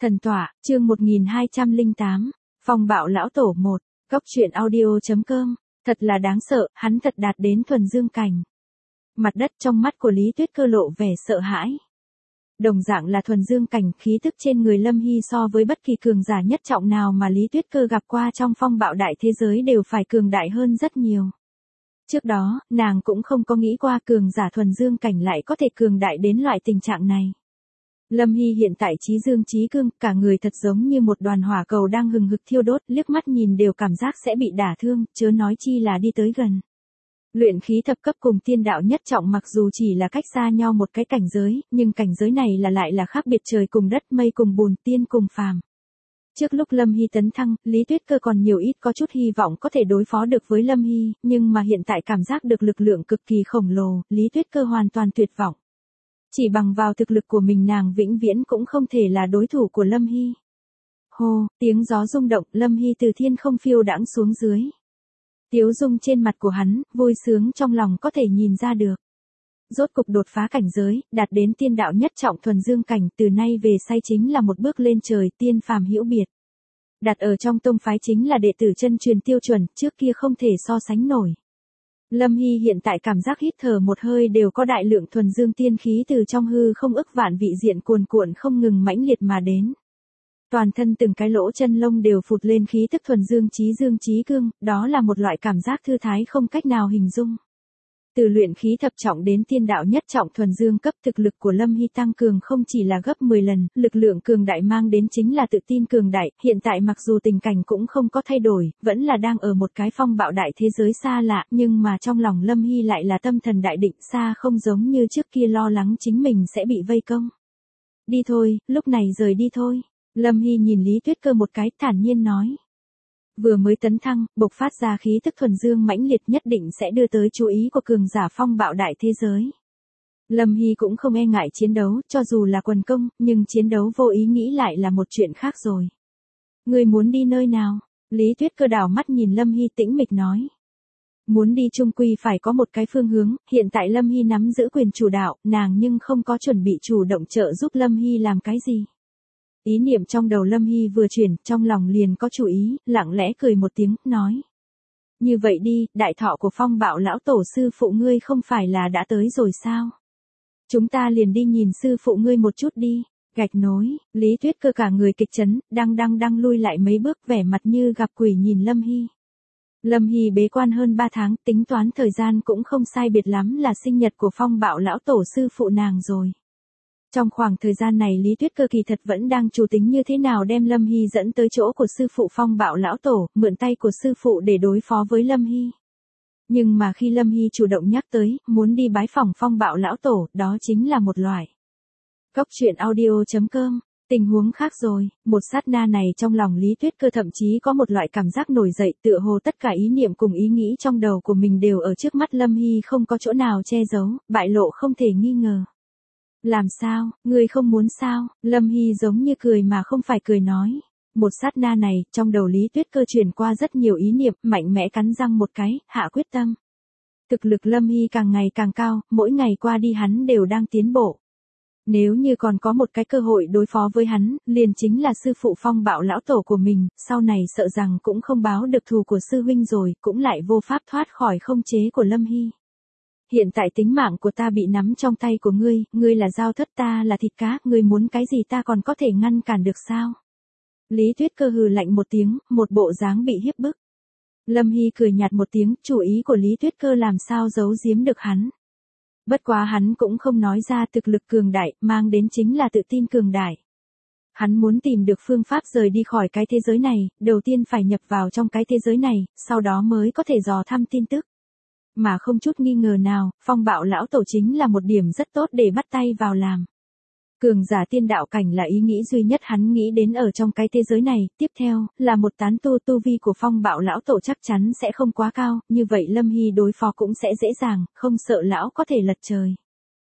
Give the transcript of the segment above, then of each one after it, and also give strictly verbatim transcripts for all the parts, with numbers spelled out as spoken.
Thần tọa, chương một nghìn hai trăm lẻ tám, Phong bạo lão tổ một, góc truyện audio.com, thật là đáng sợ, hắn thật đạt đến thuần dương cảnh. Mặt đất trong mắt của Lý Tuyết Cơ lộ vẻ sợ hãi. Đồng dạng là thuần dương cảnh, khí tức trên người Lâm Hy so với bất kỳ cường giả nhất trọng nào mà Lý Tuyết Cơ gặp qua trong phong bạo đại thế giới đều phải cường đại hơn rất nhiều. Trước đó, nàng cũng không có nghĩ qua cường giả thuần dương cảnh lại có thể cường đại đến loại tình trạng này. Lâm Hy hiện tại trí dương trí cương, cả người thật giống như một đoàn hỏa cầu đang hừng hực thiêu đốt, liếc mắt nhìn đều cảm giác sẽ bị đả thương, chớ nói chi là đi tới gần. Luyện khí thập cấp cùng tiên đạo nhất trọng mặc dù chỉ là cách xa nhau một cái cảnh giới, nhưng cảnh giới này là lại là khác biệt trời cùng đất, mây cùng bùn, tiên cùng phàm. Trước lúc Lâm Hy tấn thăng, Lý Tuyết Cơ còn nhiều ít có chút hy vọng có thể đối phó được với Lâm Hy, nhưng mà hiện tại cảm giác được lực lượng cực kỳ khổng lồ, Lý Tuyết Cơ hoàn toàn tuyệt vọng. Chỉ bằng vào thực lực của mình nàng vĩnh viễn cũng không thể là đối thủ của Lâm Hy. Hô, tiếng gió rung động, Lâm Hy từ thiên không phiêu đãng xuống dưới. Tiếu dung trên mặt của hắn, vui sướng trong lòng có thể nhìn ra được. Rốt cục đột phá cảnh giới, đạt đến tiên đạo nhất trọng thuần dương cảnh, từ nay về sau chính là một bước lên trời, tiên phàm hữu biệt. Đặt ở trong tông phái chính là đệ tử chân truyền tiêu chuẩn, trước kia không thể so sánh nổi. Lâm Hy hiện tại cảm giác hít thở một hơi đều có đại lượng thuần dương tiên khí từ trong hư không ức vạn vị diện cuồn cuộn không ngừng mãnh liệt mà đến. Toàn thân từng cái lỗ chân lông đều phụt lên khí tức thuần dương trí dương trí cương, đó là một loại cảm giác thư thái không cách nào hình dung. Từ luyện khí thập trọng đến tiên đạo nhất trọng thuần dương cấp, thực lực của Lâm Hy tăng cường không chỉ là gấp mười lần, lực lượng cường đại mang đến chính là tự tin cường đại, hiện tại mặc dù tình cảnh cũng không có thay đổi, vẫn là đang ở một cái phong bạo đại thế giới xa lạ, nhưng mà trong lòng Lâm Hy lại là tâm thần đại định, xa không giống như trước kia lo lắng chính mình sẽ bị vây công. Đi thôi, lúc này rời đi thôi. Lâm Hy nhìn Lý Tuyết Cơ một cái, thản nhiên nói. Vừa mới tấn thăng, bộc phát ra khí tức thuần dương mãnh liệt nhất định sẽ đưa tới chú ý của cường giả phong bạo đại thế giới. Lâm Hy cũng không e ngại chiến đấu, cho dù là quần công, nhưng chiến đấu vô ý nghĩ lại là một chuyện khác rồi. Người muốn đi nơi nào? Lý Tuyết Cơ đảo mắt nhìn Lâm Hy tĩnh mịch nói. Muốn đi chung quy phải có một cái phương hướng, hiện tại Lâm Hy nắm giữ quyền chủ đạo, nàng nhưng không có chuẩn bị chủ động trợ giúp Lâm Hy làm cái gì. Ý niệm trong đầu Lâm Hy vừa chuyển, trong lòng liền có chủ ý, lặng lẽ cười một tiếng, nói. Như vậy đi, đại thọ của phong bạo lão tổ sư phụ ngươi không phải là đã tới rồi sao? Chúng ta liền đi nhìn sư phụ ngươi một chút đi. Gạch nối, Lý Tuyết Cơ cả người kịch chấn, đang đang đang lui lại mấy bước vẻ mặt như gặp quỷ nhìn Lâm Hy. Lâm Hy bế quan hơn ba tháng, tính toán thời gian cũng không sai biệt lắm là sinh nhật của phong bạo lão tổ sư phụ nàng rồi. Trong khoảng thời gian này Lý Tuyết Cơ kỳ thật vẫn đang chủ tính như thế nào đem Lâm Hy dẫn tới chỗ của sư phụ phong bạo lão tổ, mượn tay của sư phụ để đối phó với Lâm Hy. Nhưng mà khi Lâm Hy chủ động nhắc tới, muốn đi bái phỏng phong bạo lão tổ, đó chính là một loại. Góc truyện audio.com, tình huống khác rồi, một sát na này trong lòng Lý Tuyết Cơ thậm chí có một loại cảm giác nổi dậy, tựa hồ tất cả ý niệm cùng ý nghĩ trong đầu của mình đều ở trước mắt Lâm Hy không có chỗ nào che giấu, bại lộ không thể nghi ngờ. Làm sao, ngươi không muốn sao? Lâm Hy giống như cười mà không phải cười nói. Một sát na này, trong đầu Lý Tuyết Cơ truyền qua rất nhiều ý niệm, mạnh mẽ cắn răng một cái, hạ quyết tâm. Thực lực Lâm Hy càng ngày càng cao, mỗi ngày qua đi hắn đều đang tiến bộ. Nếu như còn có một cái cơ hội đối phó với hắn, liền chính là sư phụ phong bạo lão tổ của mình, sau này sợ rằng cũng không báo được thù của sư huynh rồi, cũng lại vô pháp thoát khỏi không chế của Lâm Hy. Hiện tại tính mạng của ta bị nắm trong tay của ngươi, ngươi là dao thớt ta là thịt cá, ngươi muốn cái gì ta còn có thể ngăn cản được sao? Lý Tuyết Cơ hừ lạnh một tiếng, một bộ dáng bị hiếp bức. Lâm Hy cười nhạt một tiếng, chủ ý của Lý Tuyết Cơ làm sao giấu giếm được hắn. Bất quá hắn cũng không nói ra thực lực cường đại, mang đến chính là tự tin cường đại. Hắn muốn tìm được phương pháp rời đi khỏi cái thế giới này, đầu tiên phải nhập vào trong cái thế giới này, sau đó mới có thể dò thăm tin tức. Mà không chút nghi ngờ nào, phong bạo lão tổ chính là một điểm rất tốt để bắt tay vào làm. Cường giả tiên đạo cảnh là ý nghĩ duy nhất hắn nghĩ đến ở trong cái thế giới này, tiếp theo, là một tán tu tu vi của phong bạo lão tổ chắc chắn sẽ không quá cao, như vậy Lâm Hy đối phó cũng sẽ dễ dàng, không sợ lão có thể lật trời.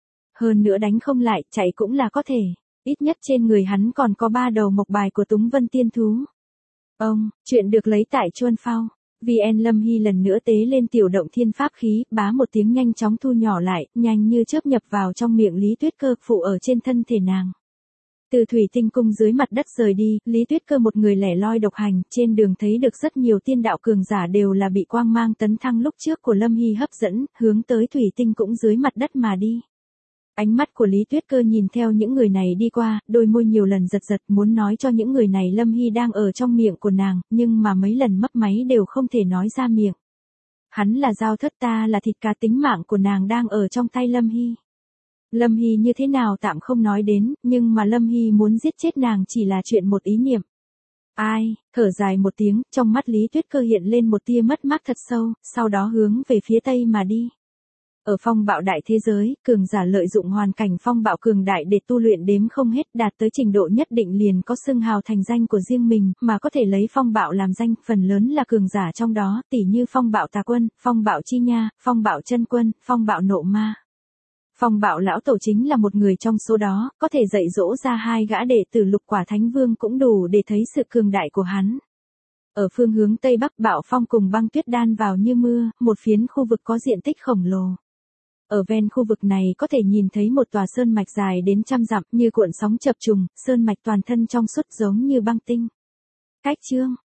Hơn nữa đánh không lại, chạy cũng là có thể, ít nhất trên người hắn còn có ba đầu mộc bài của Túng Vân Tiên Thú. Ông, chuyện được lấy tại Chuân Phao. vê en Lâm Hy lần nữa tế lên tiểu động thiên pháp khí, bá một tiếng nhanh chóng thu nhỏ lại, nhanh như chớp nhập vào trong miệng Lý Tuyết Cơ, phụ ở trên thân thể nàng. Từ thủy tinh cung dưới mặt đất rời đi, Lý Tuyết Cơ một người lẻ loi độc hành, trên đường thấy được rất nhiều tiên đạo cường giả đều là bị quang mang tấn thăng lúc trước của Lâm Hy hấp dẫn, hướng tới thủy tinh cũng dưới mặt đất mà đi. Ánh mắt của Lý Tuyết Cơ nhìn theo những người này đi qua, đôi môi nhiều lần giật giật muốn nói cho những người này Lâm Hy đang ở trong miệng của nàng, nhưng mà mấy lần mấp máy đều không thể nói ra miệng. Hắn là dao thớt, ta là thịt cá, tính mạng của nàng đang ở trong tay Lâm Hy. Lâm Hy như thế nào tạm không nói đến, nhưng mà Lâm Hy muốn giết chết nàng chỉ là chuyện một ý niệm. Ai, thở dài một tiếng, trong mắt Lý Tuyết Cơ hiện lên một tia mất mát thật sâu, sau đó hướng về phía tây mà đi. Ở phong bạo đại thế giới, cường giả lợi dụng hoàn cảnh phong bạo cường đại để tu luyện đếm không hết, đạt tới trình độ nhất định liền có xưng hào thành danh của riêng mình, mà có thể lấy phong bạo làm danh, phần lớn là cường giả trong đó, tỉ như phong bạo tà quân, phong bạo chi nha, phong bạo chân quân, phong bạo nộ ma. Phong bạo lão tổ chính là một người trong số đó, có thể dạy dỗ ra hai gã đệ tử lục quả thánh vương cũng đủ để thấy sự cường đại của hắn. Ở phương hướng tây bắc, bạo phong cùng băng tuyết đan vào như mưa, một phiến khu vực có diện tích khổng lồ. Ở ven khu vực này có thể nhìn thấy một tòa sơn mạch dài đến trăm dặm như cuộn sóng chập trùng, sơn mạch toàn thân trong suốt giống như băng tinh. Cách chương